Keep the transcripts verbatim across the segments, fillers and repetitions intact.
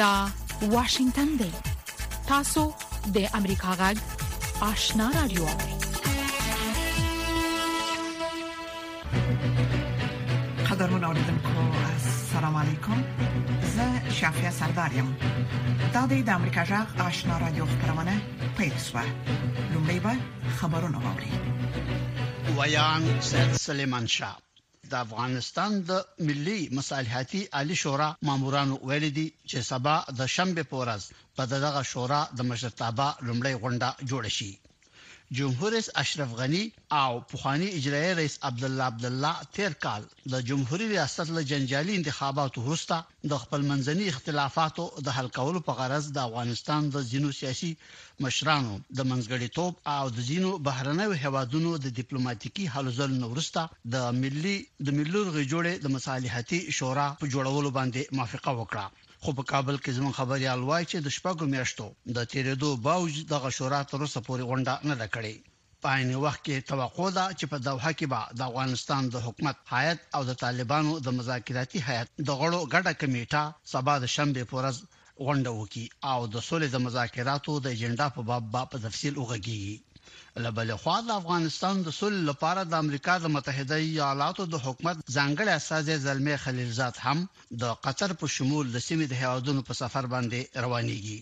دا واشنگتن دی تاسو د امریکا غږ آشنا رادیو قدرمن اوریدونکو السلام علیکم زه شافیا سردارم دا د امریکا غږ آشنا رادیو خبرونه پېښه لومړی به خبرونه واوري ویان سید سلیمان شاه د افغانستان د ملي مصالحتي عالی شورا مامورانو ویل دي چې سبا د شنبه په ورځ په دغه شورا د مشرتابه لومړی غونډه جوړ شي. جمهور رئیس اشرف غنی او پوخانی اجرایی رئیس عبد الله عبد الله تیر کال د جمهوریت ریاست له جنجالي انتخاباتو وروسته د خپل منځني اختلافاتو د حل کولو په غرض د افغانستان د ځینو سیاسي مشرانو د منځګړیتوب او د ځینو بهرنیو هیوادونو د ډیپلوماټیکي حل ځل وروسته د ملي د ملي غړي د مصالحتي شورا په جوړولو باندې موافقه وکړه. خو په کابل کې زمون خبريال وایي چې د شپږو میاشتو د تیرېدو باوجود دغه شورا تر اوسه پورې غونډه نه ده کړې. په عین وخت کې توقع ده چې په دوحه کې به د افغانستان د حکومت هیئت او د طالبانو د مذاکراتي هیئت د غړو ګډه کمیټه سبا د شنبه په ورځ غونډه وکړي او د سولې د مذاکراتو د اجنډا په باب په تفصیل وغږیږي. لبل خو د افغانستان د سولې لپاره د امریکا د متحده ایالاتو د حکومت ځانګړي استازي زلمي خلیلزاد هم د قطر په شمول د سیمې د هیوادونو په سفر باندې روانيږي.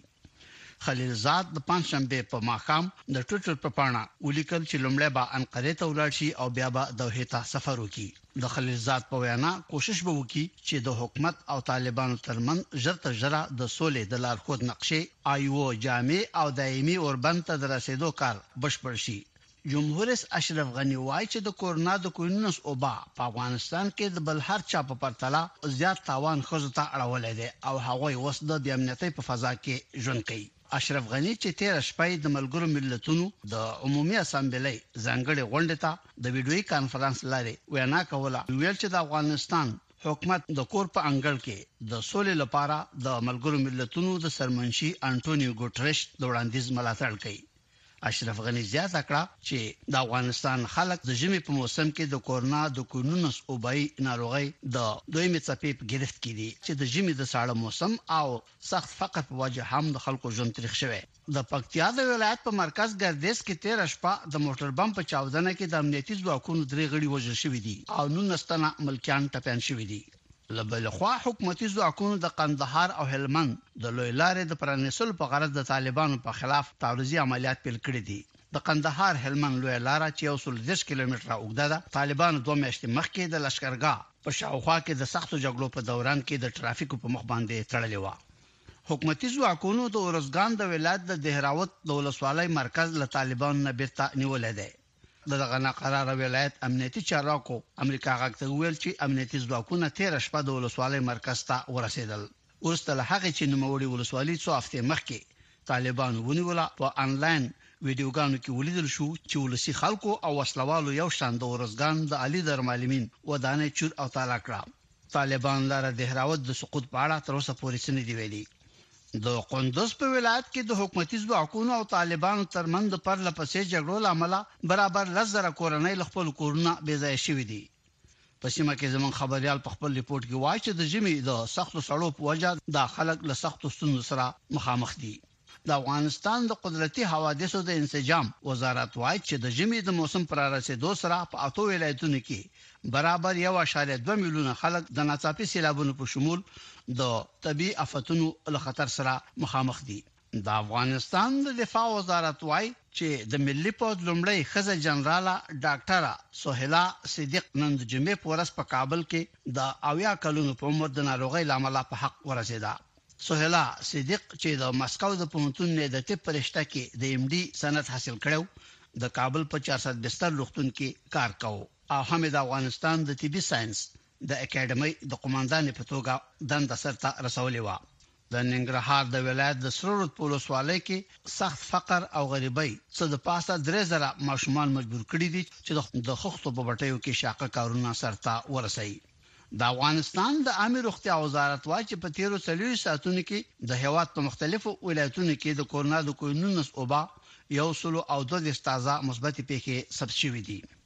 خلیلزاد د پنځشنبه په ماښام د ټوټل په پاڼه ولیکل چې لومړی به انقره ته ولاړ شي او بیا به دوحه ته سفر وکړي. د خلیلزاد په وینا کوشش به وکړي چې د حکومت او طالبانو ترمن ژرته ژره د سولې د لارښود نقشې آیو جامع او دایمي اوربند ته رسیدو کار بشپړ شي. جمهور رئیس اشرف غنی وایي چې د کورونا د کوینس اوبا په افغانستان کې د بل هر چا په پرتله زیات تاوان خزو ته اړولې ده او هغوی وس د بیامنیتي په فضا کې ژوند کوي. اشرف غنی چې تیر شپه د ملګرو ملتونو د عمومي اسامبلې ځانګړي غونډه ته د ویډیوي کانفرنس لاري وینا کوله ویل چې د افغانستان حکومت د کور په انګړ کې د سولې لپاره د ملګرو ملتونو د سرمنشي انټونیو ګوټریش د وړاندیز ملاتړ کوي. اشرف غنی زیاته کړه چې د افغانستان خلک د ژمي په موسم کې د کورونا د کورونس اوبای ناروغي د دویمې څپې په گرفت کې دي چې د ژمي د ساړه موسم او سخت فقر په وجه هم د خلکو ژوند تریخ شوی. د پکتیا د ولایت په مرکز ګردیز کې تیر شپه د موټر بم په چاودنه کې د امنیتي ځواکونو درې غړي وژل شوي دي او نولس تنه ملکیان ټپيان شوي دي. لبل خو حکومتي ځواکونو د قندهار او هلمند د لوی لارې د پرانیسل په غرض د طالبانو په خلاف تعرضي عملیات پیل کړي دي. د قندهار هلمند لوی لار چې یو سل دیرش کیلومتره اوږده ده طالبانو دوه میاشتې مخکې د لشکرګاه په شاوخوا کې د سختو جګړو په دوران کې د ټرافیکو په مخ باندې تړلې و. حکومتي ځواکونو د اورزګان د ولایت د دهراوت د ولسوالۍ مرکز له طالبانو نه بیرته نیولې ده. دغه ناقرار ولایت امنیتي چارواکو امریکا غاکته ویل چې امنیتي ځواکونه تیر شپه د ولسوالۍ مرکز ته ورسېدل. ورسته له هغه چې نوموړي ولسوالۍ څو هفته مخکې طالبانو ونیوله په انلاین ویډیوګانو کې ولیدل شو چې ولسی خلکو او وسلوالو یو شان د ورزګان د علي درمالمین ودانې چور او تعالی کړه. طالبان لاره دهراوت د سقوط په اړه تر اوسه پورې څه نه دی ویلي. د قندوز په ولایت کې د حکومتي ځواکونو او طالبانو ترمنځ د پرله پسې جګړو لامل برابر لزر کورنۍ خپل کورونه بې ځای شوي دي. په سیمه کې زمون خبريال په خپل ریپورت کې وایي چې د ژمي د سختو سړو په وجه د خلک له سختو ستونزو سره مخامخ دي. د افغانستان د قدرتي حوادثو د انسجام وزارت وایي چې د ژمي د موسم پر رسیدو سره په اته ولایتونو کې برابر یو اشاریه دوه میلیونه خلک د ناڅاپي سیلابونو په شمول د طبي آفتونو له خطر سره مخامخ دي. د افغانستان د دفاع وزارت وایي چې د ملي پوځ لومړی ښځه جنرال ډاکټره سهیلا صدیق نن د جمعې په ورځ په کابل کې د اویا کلونو په عمر د ناروغۍ لامل په حق ورسېده. سهیلا صدیق چې د مسکو د پوهنتون نه د طب پرشته کې د ایم ډي سند حاصل کړو د کابل په چار سوه بستر روغتون کې کار کاوه او هم د افغانستان د طبي ساينس د اکیډمي د قوماندان په توګه دنده سرته رسولې و. د ننګرهار د ولایت د سرورت پولیسوالۍ کې سخت فقر او غریبۍ څخه د پاسه درې زره ماشومان مجبور کړي دي چې د خښتو په بټیو کې شاقه کارونه سرته ورسوي. د افغانستان د عامه روغتیا وزارت وايي چې په تیرو څلوي ساعتونو کې د هیواد په مختلفو ولایتونو کې د کورونا د کوینونس اوبا یو سلو او دوه تازه مثبت پیښې ثبت شوې دي.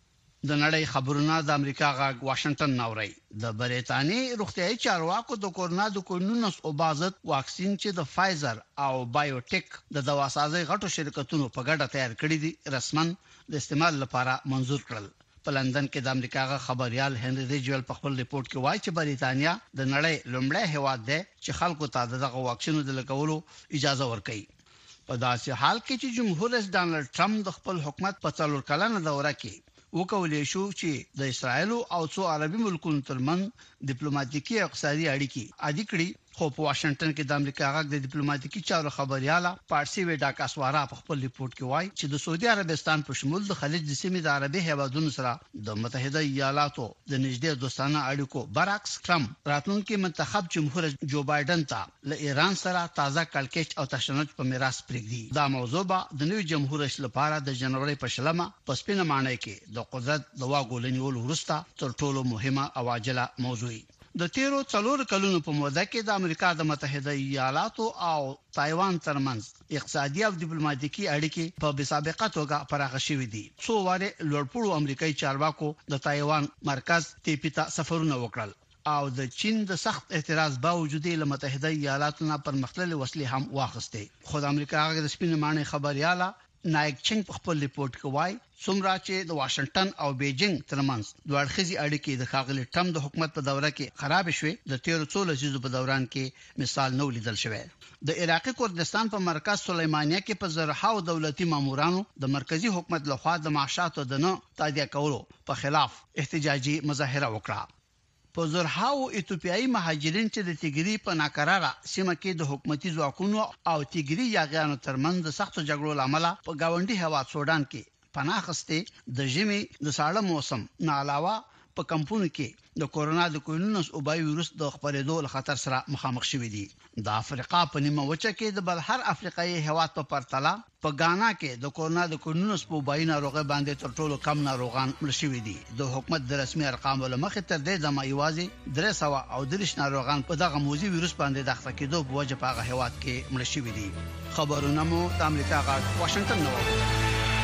د نړۍ خبرونه د امریکا غاګ واشنگټن ناوړي د بریټانیې روغتيایي چارواکو د کورونا د کورونس او بازت واکسین چې د فایزر او بایوټیک د دواسازۍ غټو شرکتونو په ګډه تیار کړی دي رسمن د استعمال لپاره منزور کړل. په لندن کې د امریکا غا خبريال هنري ریجویل په خپل ریپورت کې وایي چې بریټانیا د نړۍ لومړی هیواد دی چې خلکو ته دغه واکسینو د لګولو اجازه ورکړي. په داسې حال کې چې جمهور رئیس ډانلډ ټرمپ د خپل حکومت په څلور کلنه دوره کې وکولې شو چې د اسرایل او څو عربي ملکونو ترمنځ ډیپلوماټیکي او اقتصادي اړیکې عادي کړي، خو په واشنگټن کې د امریکا غاګ د ډیپلوماټیکي چارو خبرياله پارسي وډا کاسوارا په خپل ریپورت کې وایي چې د سعودي عربستان په شمول د خلیج د سیمې د عربي هیوادونو سره د متحده ایالاتو د نږدې دوستانه اړیکو برعکس ټرمپ راتلونکي منتخب جمهور جو بایدن ته له ایران سره تازه کلکچ او تشنج په میراث پرېږدي. دا موضوع به د نوي جمهور رئیس لپاره د جنوري په شلمه په سپینه مانای کې د قدرت د واګولنې ول وروسته تر ټولو مهمه او عاجله موضوع. د تیرو څلور کلونو په موده کې د امریکا د متحده ایالاتو او تایوان ترمنځ اقتصادي او ډیپلوماټیکي اړیکې په بسابقه توګه پراخه شوې دي. څو واره لوړپوړو امریکایي چارواکو د تایوان مرکز تیپیتا سفرونه وکړل او د چین د سخت اعتراض باوجود له متحده ایالاتو نه پرمختللي وسلې هم واخیستې. خو د امریکا د سپینې مانې خبرياله نایک چنګ په خپل ریپورت کې وایي څومره چې د واشنگټن او بیجینګ ترمنځ دوه اړخیزي اړیکې د خاغلی ټرمپ د حکومت په دوره کې خراب شوې، د تیرو څو لسیزو په دوران کې مثال نو لیدل شوی. د عراقي کردستان په مرکز سلیمانیه کې په زرهاو دولتي مامورانو د مرکزی حکومت لخوا د معاشاتو د نه تادیه کولو په خلاف احتجاجي مظاهره وکړه. په زرهاو ایتوپیایي مهاجرین چې د تیګری په ناکراره سیمه کې د حکومتي ځواکونو او تیګری یاغیانو ترمنځ د سختو جګړو لامل په گاونډي هواد سودان کې پناه اخیسته د ژمي د ساړه موسم نه علاوه په کمپونو کې د کورونا د کورونس او بای وایرس د خپرېدو له خطر سره مخامخ شوې دي. د افریقا په نیمه وچه کې د بل هر افریقایي هیواد په پرتله په غانا کې د کورونا د کورونس په بای ناروغي باندې تر ټولو کم ناروغان مړ شوي دي. د حکومت د رسمي ارقامو له مخې تر دې د مایوازي درې سوه او درې ناروغان په دغه موزي وایرس باندې د اخته کېدو په وجه په هغه هیواد کې مړ شوي دي. خبرونه مو د امریکا غاټ واشنگټن نو.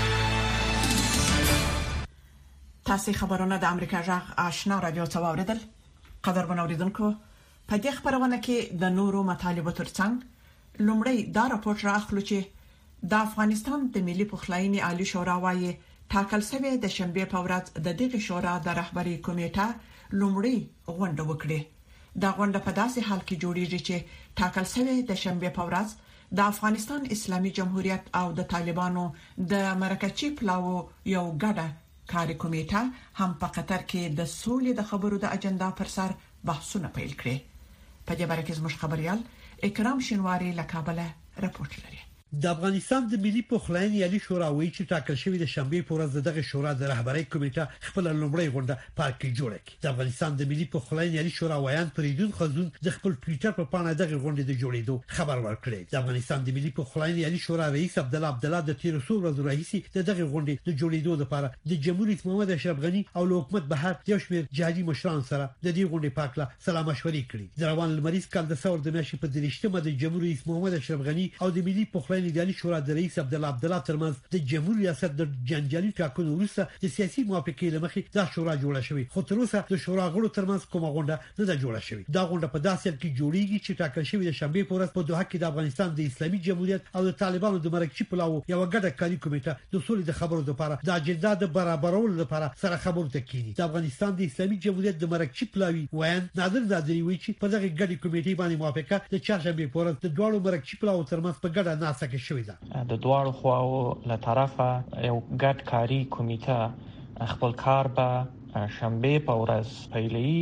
تاسو خبرونه د امریکا جغ آشنا رادیو څوریدل. قدرمن اوریدونکو، په دې خبرونه کې د نورو مطالبه ترڅنګ لومړی دا راپور راخلو چې د افغانستان د ملي پخلاینې عالی شورا وايي ټاکل شوی د شنبه په ورځ د دغه شورا د رهبری کمیټه لومړی غونډه وکړي. دا غونډه په داسې حال کې جوړیږي چې ټاکل شوی د شنبه په ورځ د افغانستان اسلامي جمهوریت او د طالبانو د مرکزی پلاو یو ګډه کاري کمیټه هم په قطر کې د سولې د خبرو د اجنډا پر سر بحثونه پیل کړي. په دې باره کې زموږ خبريال اکرام شینواری له کابل راپورټ لري. د افغانستان د ملي پخلاینې عالی شورا وایي چې ټاکل شوی د شنبه په ورځ دغه شورا د رهبری کمیټه خپل لومړی غونډه پارک کې جوړه کړه. د افغانستان د ملي پخلاینې عالی شورا وایان فریدون خزون د خپل ټوئیټر په پاڼه دغه غونډه د جوړېدو خبر ورکړی. د افغانستان د ملي پخلاینې عالی شورا رئیس عبد الله عبد الله د تیر څو ورځې راهیسې د دغه غونډې د جوړېدو لپاره د جمهور رئیس محمد اشرف غنی او حکومت بهر یو شمېر جهادي مشران سره د دې غونډې په اړه سلام مشورې کړې. د روان لمریز کال د څور د میاشتې په دریشتمه د جمهور رئیس محمد اشرف غنی او د ملي پخلاینې عالی شورا د رئیس عبد الله عبد الله ترمنځ د جمهور ریاست د جنجالي ټاکنو وروسته د سیاسي موافقې لمخې دا شورا جوړه شوې، خو تر اوسه د شورا غړو ترمنځ کومه غونډه نه ده جوړه شوې. دا غونډه په داسې حال کې جوړیږي چې ټاکل شوی د شنبه په ورځ په دوحه کې د افغانستان د اسلامي جمهوریت او د طالبانو د مرکزی پلاو یو ګډه کاري کمیټه د سولې د خبرو لپاره د اجنډا د برابرولو لپاره سره خبرو ته کیږي. د افغانستان د اسلامي جمهوریت د مرکزی پلاوی وایي نادر نادری وایي چې په دغه ګډه کمیټې باندې موافقه د چهارشنبه په ورځ د دوه مرکزی پلاو ترمنځ په ګډه ناسه کې شوې ده. د دوه خواو له طرفه یو ګډ کاری کمیټه خپل کار به شنبه په ورځ پیلوي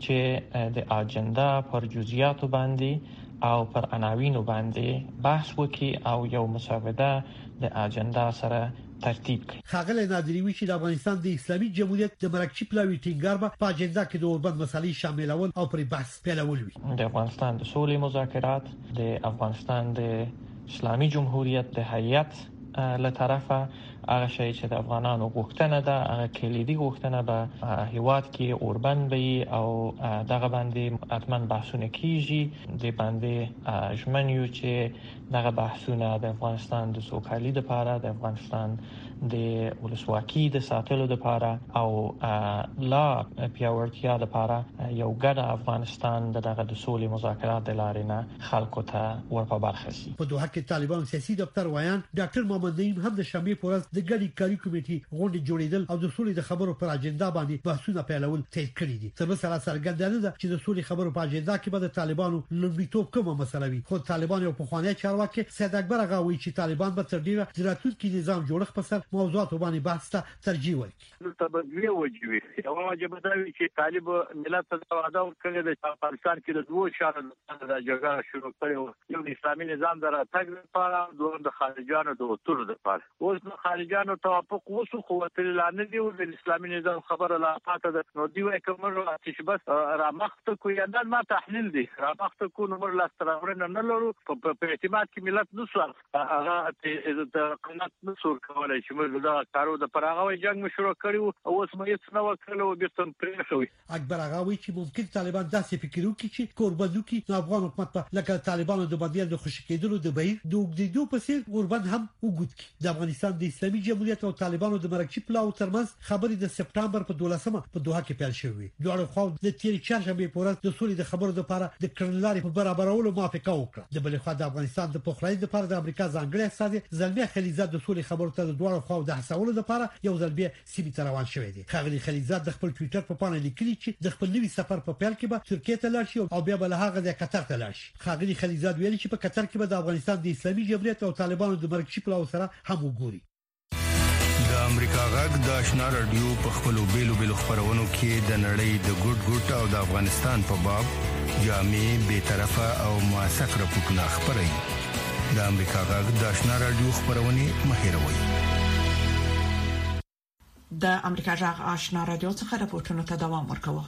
چې د اجنډا پر جزئیاتو باندې او پر عناوینو باندې بحث وکړي او یو مسوده د اجنډا سره ترتیب کړي. خاغلی نادری وی چې د افغانستان د اسلامي جمهوریت د مرکزی پلاوی ټینګار به په اجنډا کې د اوربند مسالې شاملول او پر بحث پیلول وي. د افغانستان د سولې مذاکرات، د افغانستان د اسلامي جمهوریت د هیئت له طرفه هغه شی چې د افغانانو غوښتنه ده، هغه کلیدي غوښتنه به هیواد کې اوربند وي او دغه باندې حتما بحثونه کیږي. د باندې ژمن یو چې دغه بحثونه د افغانستان د سوکالۍ لپاره، د افغانستان د ولسواکۍ د ساتلو لپاره او لا پیاوړتیا لپاره یو ګډ افغانستان دغه د سولې مذاکرات د لارې نه خلکو ته ورپا برخه شي. په دوحه کې طالبان سیاسي دفتر وایان ډاکټر محمد نعیم هم د شنبه په ورځ د ګډي کاري کمیټې غونډې جوړیدل او د سولې د خبرو پر اجنډا باندې بحثونه پیلول تایید کړی دي. تر اوسه سره څرګنده ده چې د سولې خبرو په اجنډا کې به د طالبانو لومړیتوب کومه مسله وي. خو طالبان یو په خواني چارواکي سید اکبر هغه وایي چې طالبان به تر ډیره د راتلونکي نظام جوړښت په سر موضوعات باندې بحث ته ترجیح ورکړي. نو تبدیلی وجوي یو واجب دا وی چې طالب ملت ته وعده ورکړي د افغانستان کې د دوه شانو د جګړه شروع کړي، یو اسلامي نظام دراتګ لپاره، دوه د خارجانو د وټولو لپاره. اوس د خارجانو توافق وسو خو تل لاندې دی او د اسلامي نظام خبره لا پاته ده. نو دی وايي کومه چې بس را مخته کو یا نه ما تحلیل دي را مخته کو نو لا ستراورن نه لرو په اعتماد کې ملت نو هغه د قنات نو سور کولای چې موږ دا کارو د پراغوي جنگ مشروع کړو او اوس مې څه نو کړو بیرته پرېښوي. اکبر هغه وایي چې ممکن طالبان داسې فکر وکړي چې قربانو کې افغان حکومت په لکه طالبانو د باندې د خوشی کېدلو د بهیر د وګړو په څیر قربان هم وګد کی. د افغانستان د اسلامي جمهوریت او طالبانو د مرکزي پلاو ترمنځ خبرې د سپټمبر په دولسمه په دوحه کې پیل شوې. دوه خو د تیر چهارشنبه په ورځ د سولې د خبرو لپاره د کړنلارې په برابرولو موافقه وکړه. د بل خوا د افغانستان د پخلاینې لپاره د امریکا ځانګړي استاد زلمي خلیزاد د سولې خبرو ته د دوه خو د حسابولو لپاره یو ځل بیا سیمې ته روان شوی دی. خغلی خلیزاد د خپل ټوئیټر په پاڼه لیکلي چې د خپل نوي سفر په پیل کې به ترکیه ته لاړ شي او بیا به له هغه د قطر ته لاړ شي. خغلی خلیزاد ویلي چې په قطر کې به د افغانستان د اسلامي جمهوریت او طالبانو د مرکزي پلاو سره هم وګوري. د امریکا غږ د آشنا رادیو په خپلو بیلو بیلو خبرونو کې د نړۍ د ګډ ګډ او د افغانستان په باب جامع به طرفه او موثق راپورټونه خبري. د امریکا غږ د آشنا رادیو خبرونه مهیروي. د امریکا غږ آشنا رادیو څخه راپورټونه ته دوام ورکوي.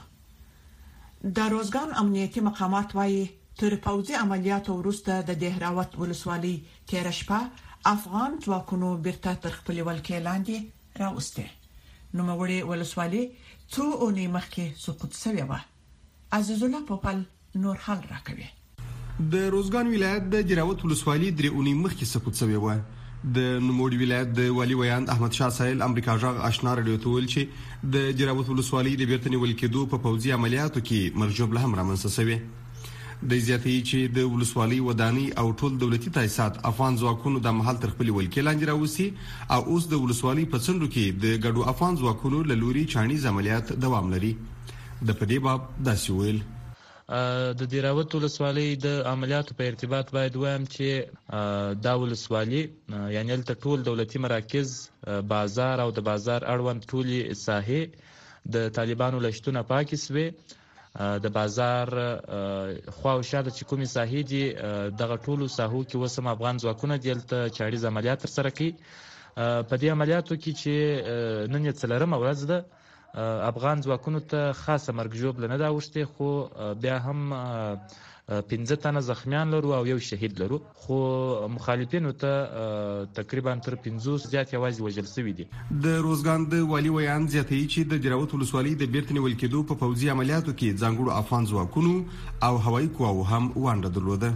د روزګان امنیتي مقامات وايي تر پوځي عملیاتو وروسته د دهراوت ولسوالۍ تیر شپه افغان ځواکونو بیرته تر خپل ولکې لاندې راوسته. نو موري ولسوالۍ څو اونۍ مخکې سقوط شوې و. عزیز الله پوپل نور حال راکوي. د روزګان ولایت د دهراوت ولسوالۍ درې اونۍ مخکې سقوط شوې و. د نوموړي ولایت د والی ویاند احمد شاه سایل امریکا غږ آشنا رادیو ته ویل چې د دهراوت ولسوالۍ د بیرته نیول کېدو په پوځي عملیاتو کې مرجوب له هم رامنځته شوی. د زیاتې چې د ولسوالۍ وداني او ټول دولتي تاسیسات افغان ځواکونو د محل تر خپل ولکې لاندې راوسی او اوس د ولسوالۍ په څنډو کې د ګډو افغان ځواکونو له لوري چانیز عملیات دوام لري. د پدې باب داسې ویل د دهراوت ولسوالۍ د عملیاتو په ارتباط باید وایم چې دا ولسوالۍ یعنی ته ټول دولتي مراکز، بازار او د بازار اړوند ټولي ساحې د طالبانو لشتونه پاکي سوي. د بازار خو او شاده چې کومي ساحې دي دغه ټولو ساحو کې وسم افغان ځواکونه دلته چاړي عملیات تر سره کوي. په دې عملیاتو کې چې نن یې څلرمه ورځ ده افغان ځواکونو ته خاصه مرګ ژوبله نه دا وشته، خو بیا هم پنځه تنه زخمیان لرو او یو شهید لرو، خو مخالفینو ته تقریبا تر پنځوس زیات یوازې وژل شوي دي. د روزګان د والی ویان زیاتوي چې د دهراوت ولسوالۍ د بیرته نیول کېدو په پوځي عملیاتو کې ځانګړو افغان ځواکونو او هوایي قواو هم ونډه درلوده.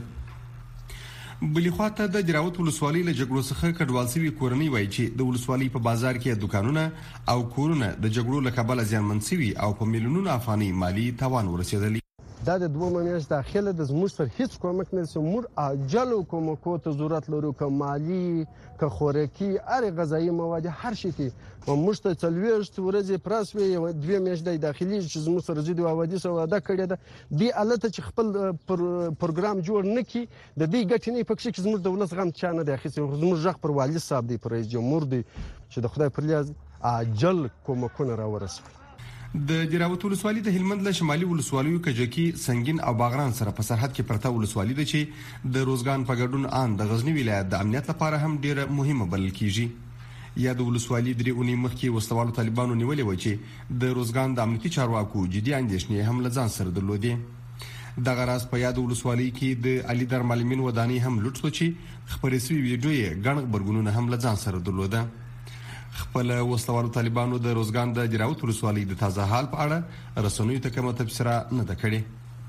بلې خواته د دهراوت ولسوالۍ له جګړو څخه کډوال شوي کورنۍ وایي چې د ولسوالۍ په بازار کې دکانونه او کورونه د جګړو له کبله زیانمن شوي او په میلیونونو افغانۍ مالی تاوان ورسېدلی. دا د دوه میاشتې داخله د زموږ پر هیڅ کومک نه سي. موږ عاجل کومکو ته ضرورت لرو، که مالی که خوراکي هر غذایی مواد هر شي کې. موږ ته څلوېښت ورځې پراسوي یو دوه میاشتې داخلي چې زموږ سره زیدو حوادث واده کړی ده. دی الته چې خپل پروګرام جوړ نکي د دې ګټې نه پکې چې زموږ دولت غم چا نه دی اخیستی. زموږ ځخ پر والي صاحب دی، پر رئیس جمهور دی چې د خدای پر لیاز عاجل کومکونه راورسوي. د دهراوت ولسوالۍ د هلمند له شمالي ولسوالیو کجکی، سنگین او باغران سره په سرحد کې پرته ولسوالۍ ده چې د روزګان په ګډون آن د غزنی ولایت د امنیت لپاره هم ډیره مهمه بلل کیږي. یا د ولسوالۍ درې اونۍ مخکې وسوالو طالبانو نیولې و چې د روزګان د امنیتي چارواکو جدي اندېښنې هم له ځان سره درلودې. د غراس په یاد ولسوالۍ کې د علي در معلمین ودانی هم لوټ شو چې خبرې سوي ویډیو یې ګڼ خبرګونونه هم لځان سره درلوده. خپل وسلوالو طالبانو د روزګان د جراوت ولسوالۍ د تازه حال په اړه رسنیو ته کومه تبصره نه ده کړې.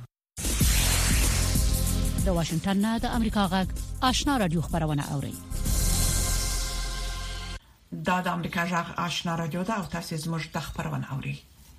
د واشنگټن نه د امریکا غږ آشنا رادیو خبرونه اوري. دا د امریکا غږ آشنا رادیو دا او تاسو زموږ د خبرونه اوري.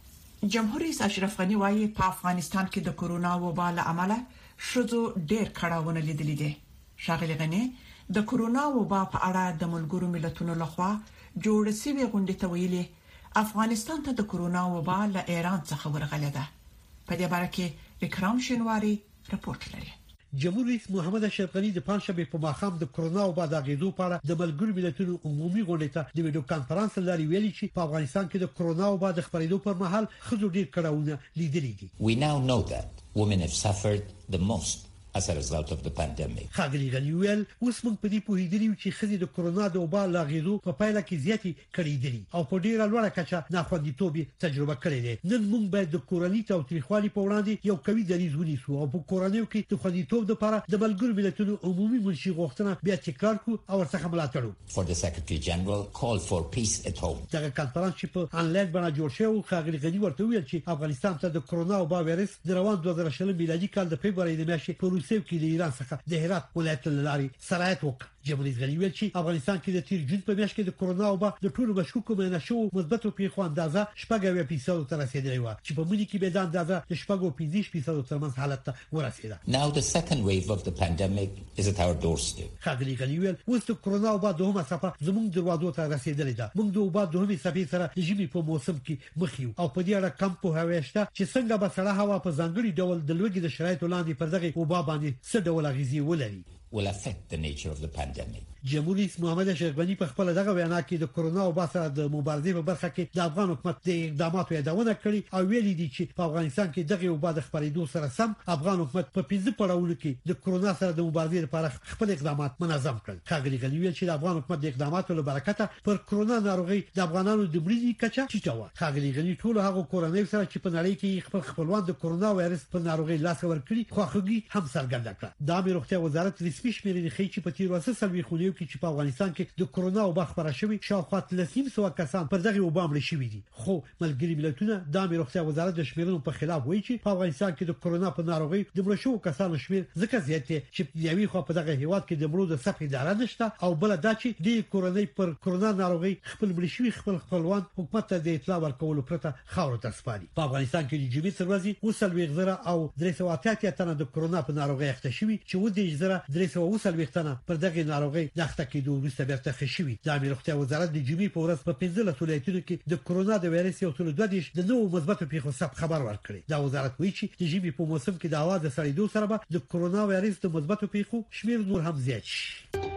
جمهور رئیس اشرف غنی وايي په افغانستان کې د کورونا وبا له امله شذو ډېر کړهونه لیدلې دي. شاغلي غنی د کورونا وبا په اړه د ملګرو ملتونو لخوا جوړ شوی غونډه ته ویلي افغانستان ته د کورونا وبا له ایران څخه ورغله ده. په دې اړه کې وکرام شینواری رپورټ لري. جمهور رئیس محمد اشرف غنی د پنځشنبه په ماښام د کورونا وبا د غیدو په اړه د ملګرو ملتونو عمومي غونډه ته د ویډیو کانفرنس لاري ویلي چې په افغانستان کې د کورونا وبا د خپرېدو پر مهال خځو ډیر کړهونه لیدلې دي. We now know that women have suffered the most as a result of the pandemic. خاګلی غنی ویل اوس موږ په دې پوهیدلی چې خځې د کورونا د وبا لاغېدو په پایله کې زیاتې کړي دي او په ډیره لوړه کچه ناخوندیتوب تجربه کړې ده. نن موږ باید د کورنۍ تاوتریخوالي په وړاندې یو قوي دریځ ونیسو او په کورنۍ کې د خوندیتوب لپاره د ملګرو ملتونو عمومي منشي غوښتنه بیا تکرار کړو او ورڅخه ملاتړ وکړو. For the Secretary General call for peace at home. دا کانفرنس چې په انلاین باندې جوړ شو خاګلی غنی ورته ویل چې افغانستان ته د کورونا وبا وایرس د روان دوه زره شل میلادي کال د فبراير د میاشتې په روسیې کې د ایران څخه د هرات ولایت لاري سرایت وکړ. جمهور رئیس غنی ویل چې افغانستان کې د تیر جون په میاشت کې د کورونا وبا د ټولو مشکوکو معاینه شو مثبتو پیښو اندازه شپږ فیصد ته رسیدلې و چې په ملي کې به د اندازه د شپږ فیصد فیصد ترمنځ حالت ته ورسیده. Now the second wave of the pandemic is at our doorstep. خاګلی غنی ویل اوس د کورونا وبا دوهمه څپه زموږ دروازو ته رسیدلې ده. موږ د وبا دوهمه څپې سره د ژمي په موسم کې مخ یو او په دې اړه کم په هوښته چې څنګه به سړه هوا په ځانګړي ډول د لوګي د شرایطو لاندې پر دغه وبا باندې څه ډول اغیزې ولري. will affect the nature of the pandemic. جمهور رئیس محمد اشرف غنی په خپل دغه وینا کې د کورونا وبا سره د مبارزې په برخه کې د افغان حکومت د اقداماتو یادونه کړې او ویلي دي چې په افغانستان کې دغه وبا د خپرېدو سره سم افغان حکومت په پنځه پړاوونو کې د کورونا سره د مبارزې لپاره خپل اقدامات منظم کړل. خاګلی غنی ویل چې د افغان حکومت د اقداماتو له برکته پر کورونا ناروغي د افغانانو د مړینې کچه ټیټه و. خاګلی غنی ټول هغه کورنۍ سره چې په نړۍ کې خپل خپلوان د کورونا وایرس په ناروغي لاس ورکړي خواخوږي هم څرګنده کړه. د امیر روغتیا وزارت رسمي شمیرې ښیي چې په تیر وسه سلوي خونیو کې چې په افغانستان کې د کورونا وبا خبره شوې شاوخوا لسیم سو کسان پر دغه وبا مړ شوي دي. خو ملګری ملتونه د امیر روغتیا وزارت د شمیرنو په خلاف وایي چې په افغانستان کې د کورونا په ناروغي د مړ شوو کسانو شمیر ځکه زیات دی چې یوي خو په دغه هیواد کې د مړو د صف اداره نشته او بل دا چې د کورونای پر کورونا ناروغي خپل مړ شوي خپل خپلوان حکومت ته د اطلاع ورکولو پرته خاور ته سپاري. په افغانستان کې د جمعې تر ورځې وسلوي غزره او درې سوه اتیا تنه د کورونا په ناروغي اخته شوي چې و د غزره درې سوه وسلوي تنه پر دغه ناروغي اخته کېدو وروسته بیرته خشوي. د امیر روغتیا وزارت د جمعې په ورځ په پنځه ولایتونو کې د کورونا د وایرس یو ټول دوه دیش د نوو مثبتو پیښو ثبت خبر ورکړي. دا وزارت وایي چې د جمعې په موسم کې د هوا د سړېدو سره به د کورونا وایرس د مثبتو پیښو شمیر نور هم زیات شي.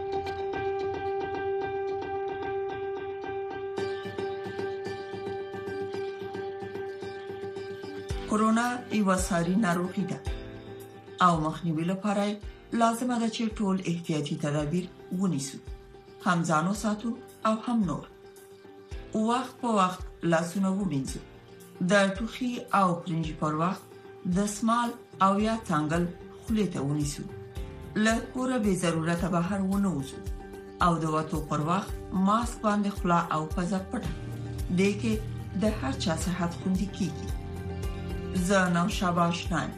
کورونا یو ساري ناروغي ده او مخنیوي لپاره لازمه ده چې ټول احتیاطي تدابیر ونیسو، هم ځانو ساتو او هم نور. وخت په وخت لاسونه ومینځو، د ټوخي او پرنجي پر وخت د سمال او یا څنګل خولې ته ونیسو، له کوره به ضرورت بهر ونه وځو او د وټو پر وخت ماسک باندې خلا او پزه پټه دې کې د هر چا صحت خوندي کیږي. زنم شباشتن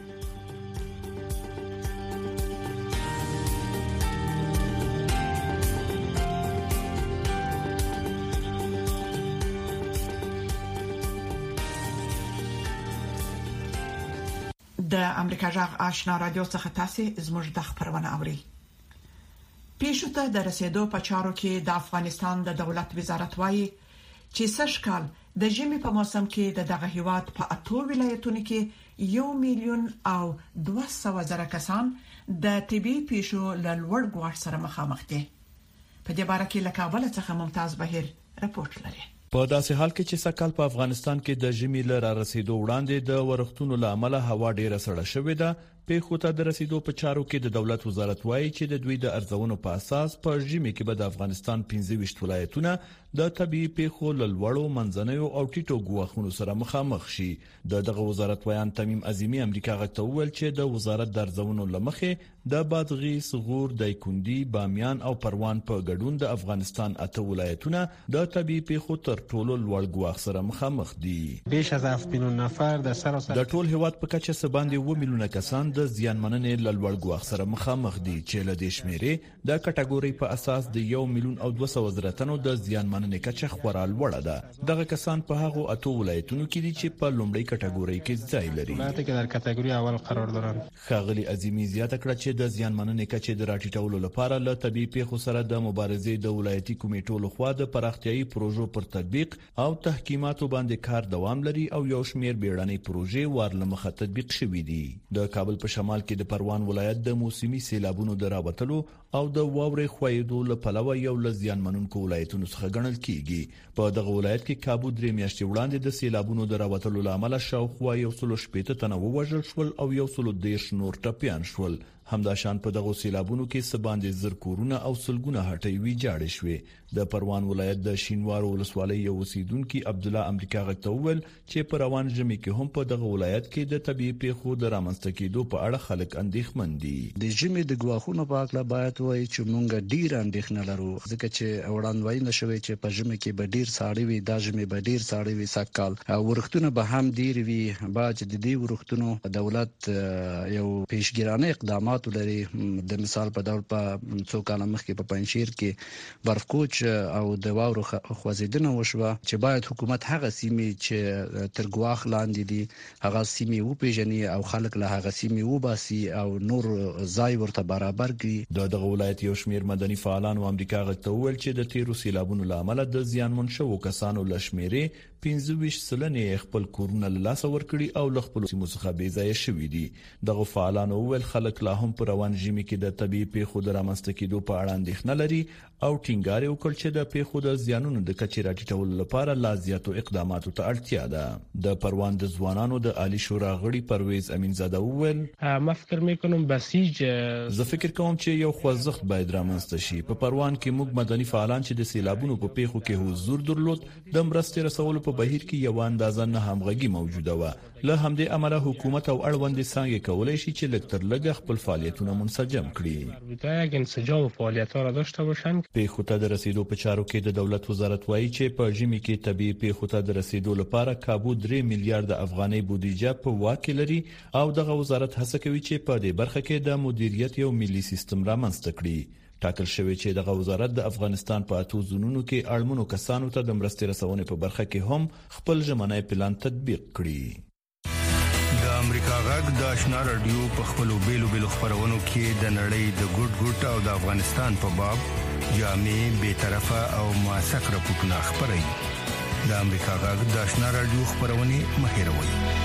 د امریکا جغ آشنا رادیو څخه تاسو زموږ د خبرونه اوري. پیښو ته د رسیدو په چارو کې د افغانستان د دولت وزارت وایي چې سشکال د ژمي په موسم کې د دغه هیواد په اته ولایتونو کې یو میلیون او دوه سوه زره کسان د طبي پیښو له لوړ ګواښ سره مخامخ دي. په دې اړه کې له کابل څخه ممتاز بهیر رپورټ لري. په داسې حال کې چې سکهال په افغانستان کې د ژمي لپاره رسیدو وړاندې د ورښتونو لامل هوا ډیره سړه شوې ده، پیښو ته د رسیدو په چارو کې د دولت وزارت وایي چې د دوی د ارزونو په اساس په ژمي کې به د افغانستان پنځه ویشت ولایتونه د طبيعي پیښو لوړو منځنیو او ټیټو ګواښونو سره مخامخ شي. د دغه وزارت ویان تمیم عظیمی امریکا غږ ته وویل چې د وزارت د ارزونو لمخې د بادغیس، غور، دایکندي، بامیان او پروان په ګډون د افغانستان اته ولایتونه د طبيعي پیښو تر ټولو لوړ ګواښ سره مخامخ دي. بیش از هفت میلیون نفر د سراسر د ټول هیواد په کچه څه باندې اووه میلیونه کسان د زیانمننې له لوړ ګواښ سره مخامخ دي چې له دې شمیرې د کټګوري په اساس د یو میلیون او دوه سوه زره تنو د زیانمننې کچه خورا لوړه ده. دغه کسان په هغو اته ولایتونو کې دي چې په لومړۍ کټګوري کې ځای لري. ولایتونه کې د کټګوري اول قرار دارند. ښاغلي عظیمی زیاته کړه چې د زیانمننې کچې د راټیټولو لپاره له طبيعي پیښو سره د مبارزې د ولایتي کمیټو لخوا د پراختیايي پروژو پر تطبیق او تحکیماتو باندې کار دوام لري او یو شمیر بیړنۍ پروژې ورلمخه تطبیق شوې دي. د کابل په شمال کې د پروان ولایت د موسمي سیلابونو د راوتلو او د واورې خویدو لپاره یو ل زیانمنونکو ولایتونو څخه ګڼل کیږي. په دغه ولایت کې کابو درې میاشتې وړاندې د سیلابونو د راوتلو لامل شاوخوا یو سل شپږ تنه ووژل شول او یو سل دیرش نور ټپیان شول. همداشان په دغه سیلابونو کې سباندې زر کورونه او سلګونه هټۍ ویجاړې شوې. د پروان ولایت د شینوار ولسوالۍ یو اوسیدونکو عبد الله امریکا غږ ته وویل چې په روان ژمي کې هم په دغه ولایت کې د طبيعي پیښو د رامنځته کېدو په اړه خلک اندېښمن دي. د ژمي د ګواښونو په اړه باید وایي چې موږ ډیر اندېښنه لرو ځکه چې وړاندوینه شوې چې په ژمي کې به ډیر ساړه وي، دا ژمي به ډیر ساړه وي سکهال او ورښتونه به هم ډیر وي. باج د دې ورښتونو دولت یو پیشګیرانه اقدامات لري. د مثال په ډول په څو کاله مخکې په پنځیر کې برفکوچ او د واورو خوځیدنه وشوه چې باید حکومت هغه سیمې چې تر ګواښ لاندې دي هغه سیمې وپیژني او خلک له هغه سیمې وباسي او نور ځای ورته برابر کړي. د دغه ولایت یو شمیر مدني فعالان او امریکا غږ ته وویل چې د تیرو سیلابونو لامل د زیانمن شوو کسانو له شمیرې پنځه ویشت سلنې خپل کورونه له لاسه ورکړي او له خپل سیمو څخه بې ځایه شوي دي. دغه فعالانو وویل خلک لا هم په روان ژمي کې د طبيعي پیښو د رامنځته کېدو په اړه اندېښنه لري او ټینګار وکړ چې د پیښو د زیانونو د کچې راټیټولو لپاره لا زیاتو اقداماتو ته اړتیا ده. د پروان د ځوانانو د عالی شورا غړي پرویز امینزاده وویل ما فکر میکنم بسیج زه فکر کوم چې یو خوځښت باید رامنځته شي. په پروان کې موږ مدني فعالان چې د سیلابونو په پیښو کې حضور درلود د مرستې رسولو په بهیر کې یو اندازه نه همغږي موجوده و. له همدې امله حکومت او اړوندې څانګې کولای شي چې لږ تر لږه خپل فعالیتونه منسجم کړي. دا یک انسجام فعالیت‌ها را داشته باشند. پیښو ته د رسیدو په چارو کې د دولت وزارت وایي چې په ژمي کې طبيعي پیښو ته د رسیدو لپاره کابو درې میلیارډ افغانۍ بودیجه په واک لري او دغه وزارت هڅه کوي چې په دې برخه کې د مدیریت یو ملي سیستم رامنځته کړي. ټاکل شوی چې دغه وزارت د افغانستان په اتو زونونو کې اړمنو کسانو ته د مرستې رسونې په برخه کې هم خپل ژمنی پلان تطبیق کړي. د امریکا غږ د آشنا رادیو په خپلو بیلو بیلو خبرونو کې د نړۍ د ګډ ګډ او د افغانستان په باب جامع به طرفه او موثق راپورټونه خبري. د امریکا غږ د آشنا رادیو خبرونه مهیروي.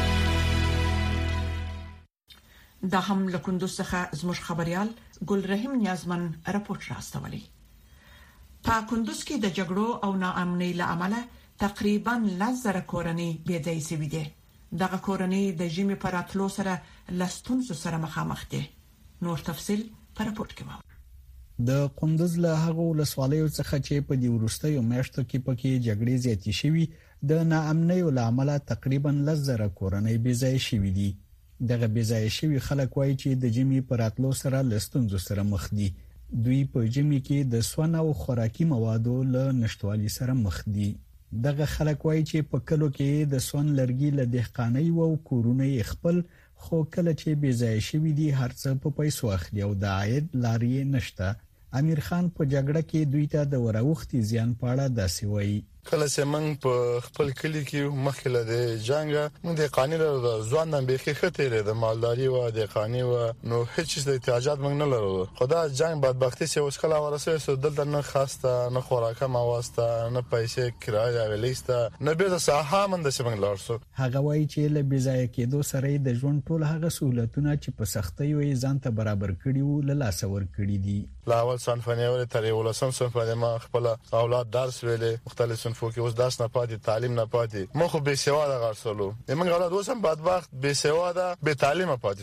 دا هم له کندوز څخه زموږ خبريال ګل رحیم نیازمن راپورټ راستولی. په کندوز کې د جګړو او ناامنۍ له امله تقریبا لزر کورنۍ بې ځای شوې دي. دغه کورنۍ د ژمي پر اتلو سره لستونزو سره مخامخ دي. نور تفصيل پر راپورټ کې و. د کندوز له هغه ولسوالیو څخه چې په دې وروستیو میاشتو کې پکې جګړې زیاتې شوې د ناامنۍ له امله تقریبا لزر کورنۍ بې ځای شوې دي. دغه بې ځای شوي خلک وایي چې د ژمي پر اتلو سره لستونزو سره مخ دي. دوی په ژمي کې د سون او خوراکي موادو له نشټوالي سره مخ دي. دغه خلک وایي چې په کلو کې د سون لرګي له دهقانۍ او کورونه خپل خو کله چې بې ځای شوي دي هرڅه په پیسو اخلي او د عاید لارې نشته. امیر خان په جګړه کې دوی ته د وراوختي زیان په اړه داسې وایي. کله چې موږ په خپل کلی کې مخکې له د جنگ موږ د قانون له ځوان نه به خېته د مالداري او د قانون او نو هیڅ څه د احتیاجات موږ نه لرو. خدا جنگ بدبختی چې اوس کله ورسې سو دلته نه خاصه نه خوراکه مواسته نه پیسې کرایه غلیسته نه به صحه مند چې موږ لارسو. هغه وایي چې له بيځای کېدو سره د ژوند ټول هغه سہولتونه چې په سختۍ وي ځان ته برابر کړي او له لاس ور کړي دي. لا اول صنفنی ور تر ولسم صنفنی ما خپل اولاد درس ویلې مختلف صنفو کې اوس درس نه پاتې تعلیم نه پاتې مخ به سواده غرسلو موږ غواړو اوس هم بدبخت به سواده به تعلیم پاتې شو.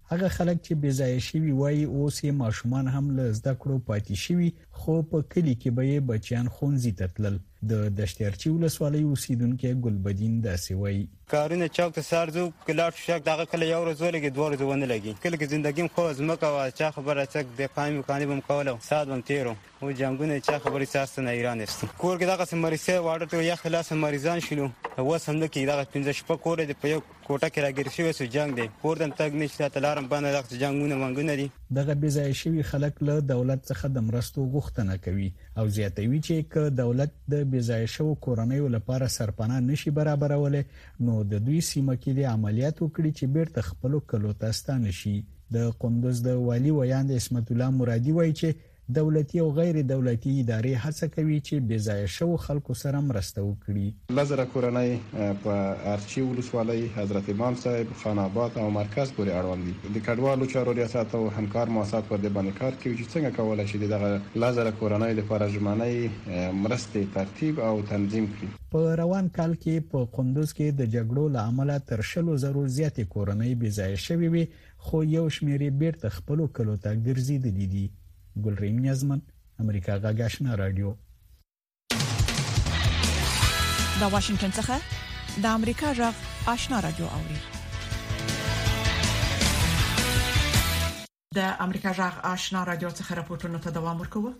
هغه خلک چې بې ځای شوي وایي اوس یې ماشومان هم له زده کړو پاتې شوي خو په کلی کې به یې بچیان ښوونځي ته تلل. د دشتیارچی ولسوالۍ اوسیدونکو ګلبدین داسې وایي کارونه چاک ته سارزو کلاټ شک دغه کله یو ورځ ولګي دوه ورځې ونه لګي کله کې ژوندګیم خو زمکه وا چا خبره څک د پایم کانی بم کوله سات بم تیرو او جنگونه چا خبري ساست نه ایران است کور کې دغه سمریسه واړه ته یخ خلاص مریضان شلو هو سم کې دغه پنځه شپه کور د په یو کوټه کې راګر شوی سو جنگ دی کور دم تګ نشته تلارم باندې دغه جنگونه وانګونه دي. دغه بې ځای شوي خلک له دولت څخه د مرستو غوښتنه کوي او زیاتوي چې ک دولت د بې ځای شوو کورنیو لپاره سرپناه نشي برابرولې نو د دوی سیمه کې د عملیات وکړي چې بیرته خپل کلو ته ستانه شي. د قندوز د والی ویاند اسمت الله مرادي وایي چې دولتي او غیر دولتي ادارې هڅه کوي چې بې ځای شوو خلکو سره مرسته وکړي. لزر کورنۍ په ارچی ولسوالۍ حضرت امام صاحب خان آباد او مرکز پورې اړوند دي. د کډوالو چارو ریاست او همکار مؤسسات پر دې باندې کار کوي چې څنګه کولای شي دغه لزر کورنۍ لپاره ژمنۍ مرستې ترتیب او تنظیم کړي. په روان کال کې په قندوز کې د جګړو له امله تر شلو زرو زیاتې کورنۍ بې ځای شوې وي خو یو شمېر بیرته خپل کلو ته ګرځېدلي دي. ګلریم نیازمن امریکا غږ آشنا رادیو. د واشنگټن څخه د امریکا غږ آشنا رادیو اوري. د امریکا غږ آشنا رادیو څخه راپورټونه ته دوام ورکوي.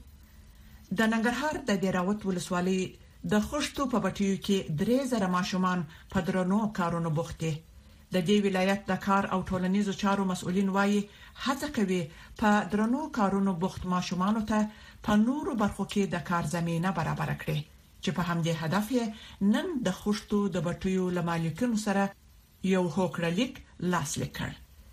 د ننګرهار د دیراوت ولسوالۍ د خوشتو په بټیو کې درې زره ماشومان په درنو کارونو بوخت دي. د دې ولایت د کار او ټولنیزو چارو مسؤلین وایي هڅه کوي په درنو کارونو بوخت ماشومان ته په نورو برخو کې د کار زمينه برابر کړي چې په همدې هدف یې نن د خوشتو د بټیو لمالکونو سره یو هوکړلیک لاسلیک کړ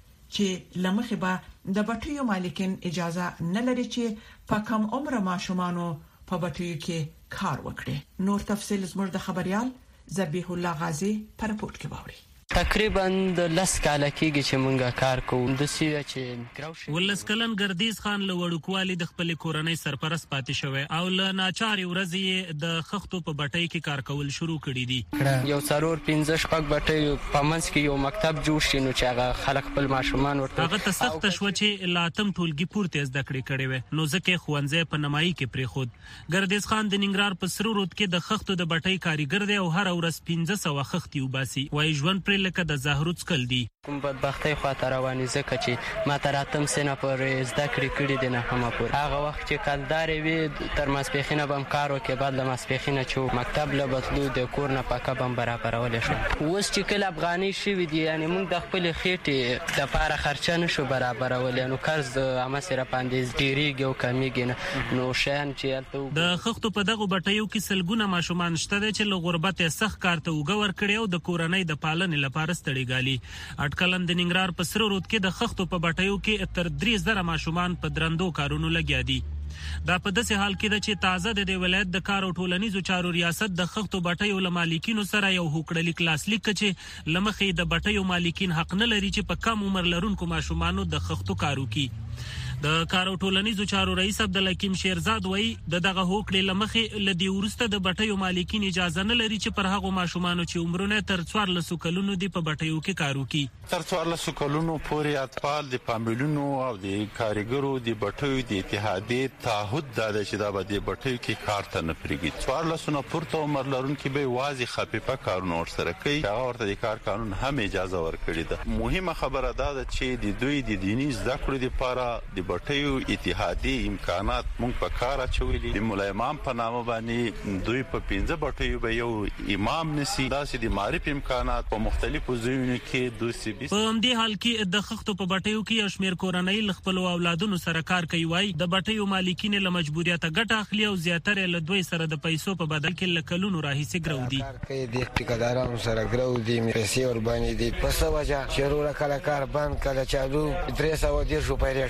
چې لمخې به د بټیو مالکین اجازه نه لري چې په کم عمر ماشومانو په بټیو کې کار وکړي. نور تفصیل زموږ د خبريال ذبیح الله غازی پر رپورت کې باوري. تقریبا د لس کاله کېږي چې مونږه کار کوو. د سیده چې ولس کلن ګردیز خان له وړوکوالي د خپل کورنۍ سرپرست پاتې شوی او له ناچاري ورځې د خښتو په بټۍ کې کار کول شروع کړي دي. یو څلور پنځه شپږ بټۍ په منځ کې یو مکتب جوړ شي نو چې هغه خلک خپل ماشومان ورته هغه ته سخت شو چې لاتم ټولګي پورته زده کړې کړې وې نو ځکه ښوونځی په نمایي کې پرې خود. ګردیز خان د ننګرهار په سرو رود کې د خښتو د بټۍ کاریګر دی او هر ورځ پنځه سوه خښتې وباسي. وایي ژوند پر لکه د زهرو څکل دي. کوم بدبختۍ خواته روانې ځکه چې ما تر اتم سنه پورې زده کړې کړي دي نه همه پورې هغه وخت چې کلدارې وي تر ماسپښینه به هم کار وکړې بعد له ماسپښینه چې مکتب له بتلو د کور نه پاکه به هم برابرولی شو. اوس چې کله افغانۍ شوي دي یعنې موږ د خپلې خېټې دپاره خرچه نه شو برابرولی نو قرض همسې راپاندې ډېرېږي او کمیږي نه نو شیان چې هلته د خښتو په دغو بټیو کې سلګونه ماشومان شته دی چې له غربت یې سخت کار ته اوږه ورکړې او د کورنۍ د پالنې لپاره ستړي ګالي. اټکلن د ننګرهار په سره رود کې د خښتو په بټیو کې تر درې زره ماشومان په درندو کارونو لګیا دي. دا په داسې حال کې ده چې تازه د دې ولایت د کار او ټولنیزو چارو ریاست د خښتو بټیو له مالکینو سره یو هوکړلیک لاسلیک کړ چې لمخې د بټیو مالکین حق نه لري چې په کم عمر لرونکو ماشومانو د خښتو کار وکړي. د کار او ټولنیزو چارو رئیس عبدالحکیم شیرزاد وایي د دغه هوکړې لمخې لدی ورسته د بټیو مالکین اجازه نه لري چې پر هغو ماشومانو چې عمرونه تر څوارلسو کلونو دي په بټیو کې کار وکړي. تر څوارلسو کلونو پورې اطفال د فامیلونو او د کارګرو د بټیو د اتحادیې تعهد دا دی چې دا به د بټیو کې کار ته نه پرېږدي. څوارلسو نه پورته عمر لرونکي به یوازې خفیفه کارونه ورسره کوي. هغه ورته د کار قانون هم اجازه ورکړې ده. مهمه خبره دا ده چې د دوی د دیني زده کړو لپاره د بټیو اتحادیې امکانات مونږ په کار اچولي. د مولا امام په نامه باندې دوی په پنځه بټیو به یو امام نسی. داسې د معرف امکانات په مختلفو ځایونو کې دوی سي. په همدې حال کې د خښتو په بټیو کې یو شمېر کورنۍ له خپلو اولادونو سره کار کوي. وایي د بټیو مالکین له مجبوریته ګټه اخلي او زیاتره له دوی سره د پیسو په بدل کې له کلونو راهیسې ګرو دي. د ټیکدارانو سره ګرو دي پیسې ور باندې دي په څه وجه چې ورو کله کار بند کله چالو درې سوه دېرش روپۍ ریټ ورکوي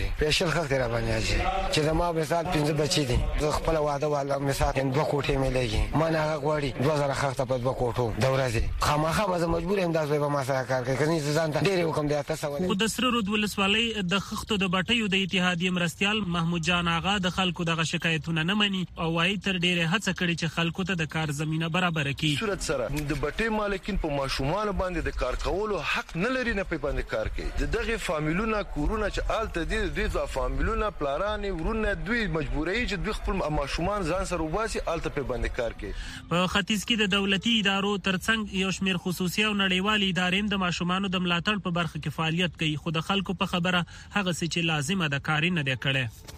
پېشل خلک را باندې اجي چې زما مثال پنځه بچي دي زه خپل واده والا مثال دوه کوټې مې لګي ما نه غوړي دوه زره خلک په دوه کوټو د ورځې خامخا به مجبور یم دا زوی به ما سره کار کوي کني ځان ته ډېر حکم دی تاسو خو د سره رود ولسوالۍ د خښتو د بټیو د اتحادیې مرستيال محمود جان آغا د خلکو دغه شکایتونه نه مني او وايي تر ډېره هڅه کړې چې خلکو ته د کار زمينه برابر کړي صورت سره د بټي مالکین په ماشومان باندې د کار کولو حق نه لري نه په باندې کار کوي دغه فامیلونه کورونه چې آلته دي د دې فامیلونه پلارانی ورونه دوی مجبورای چې دوی خپل ماشومان ځان سره وباسي آلته په باندې کار کوي په ختیځ کې د دولتي ادارو ترڅنګ یو شمېر خصوصي او نړیوالي ادارې د ماشومان د ملاتړ په برخه کې فعالیت کوي خو د خلکو په خبره هغه څه چې لازمه ده کاری نه دی کړی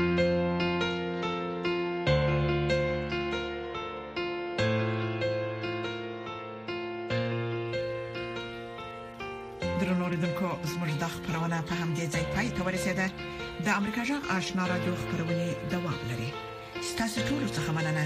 درنوریدونکو زموږ د خبرونه په همدې ځای پای ته ورسېده د امریکا جغ آشنا رادیو خبرونه دوام لري ستاسو ټول څه مننه